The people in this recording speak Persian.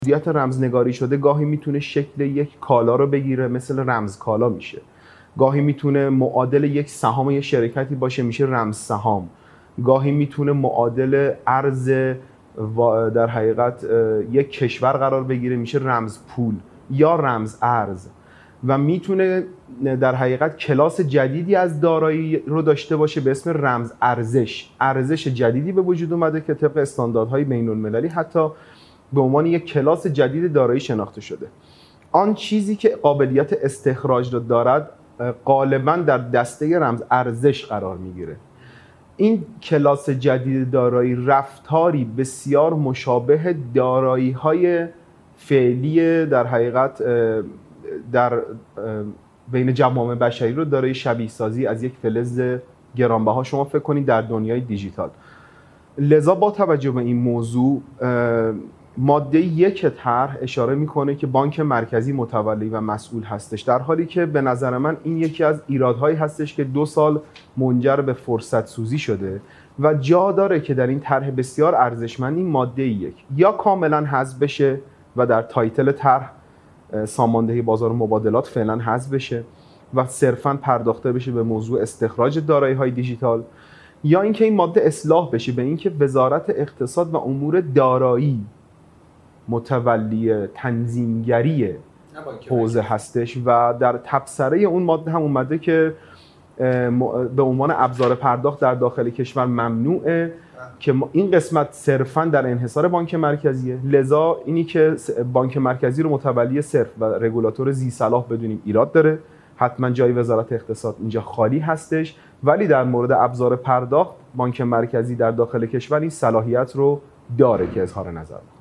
موضوعیت رمزنگاری شده گاهی میتونه شکل یک کالا رو بگیره، مثل رمز کالا میشه. گاهی میتونه معادل یک سهام یک شرکتی باشه، میشه رمز سهام. گاهی میتونه معادل ارز در حقیقت یک کشور قرار بگیره، میشه رمز پول یا رمز ارز. و میتونه در حقیقت کلاس جدیدی از دارایی رو داشته باشه به اسم رمز ارزش. ارزش جدیدی به وجود اومده که طبق استانداردهای بین‌المللی حتی به عنوان یک کلاس جدید دارایی شناخته شده. آن چیزی که قابلیت استخراج رو دارد غالباً در دسته رمز ارزش قرار میگیره. این کلاس جدید دارایی رفتاری بسیار مشابه دارایی‌های فعلی در حقیقت در بین جوامع بشری رو دارای شبیه سازی از یک فلز گرانبها شما فکر کنید در دنیای دیجیتال. لذا با توجه به این موضوع ماده 1 طرح اشاره میکنه که بانک مرکزی متولی و مسئول هستش، در حالی که به نظر من این یکی از ایرادهایی هستش که 2 سال منجر به فرصت سوزی شده و جا داره که در این طرح بسیار ارزشمند این ماده 1 یا کاملا حذف بشه و در تایتل طرح ساماندهی بازار مبادلات فعلا حذف بشه و صرفاً پرداخته بشه به موضوع استخراج دارایی‌های دیجیتال، یا اینکه این ماده اصلاح بشه به اینکه وزارت اقتصاد و امور دارایی متولی تنظیمگری حوزه هستش و در تبصره اون ماده هم اومده که به عنوان ابزار پرداخت در داخل کشور ممنوعه که این قسمت صرفاً در انحصار بانک مرکزیه. لذا اینی که بانک مرکزی رو متولی صرف و رگولاتور ذی صلاح بدونیم ایراد داره، حتما جای وزارت اقتصاد اینجا خالی هستش، ولی در مورد ابزار پرداخت بانک مرکزی در داخل کشور این صلاحیت رو داره که اظهار نظر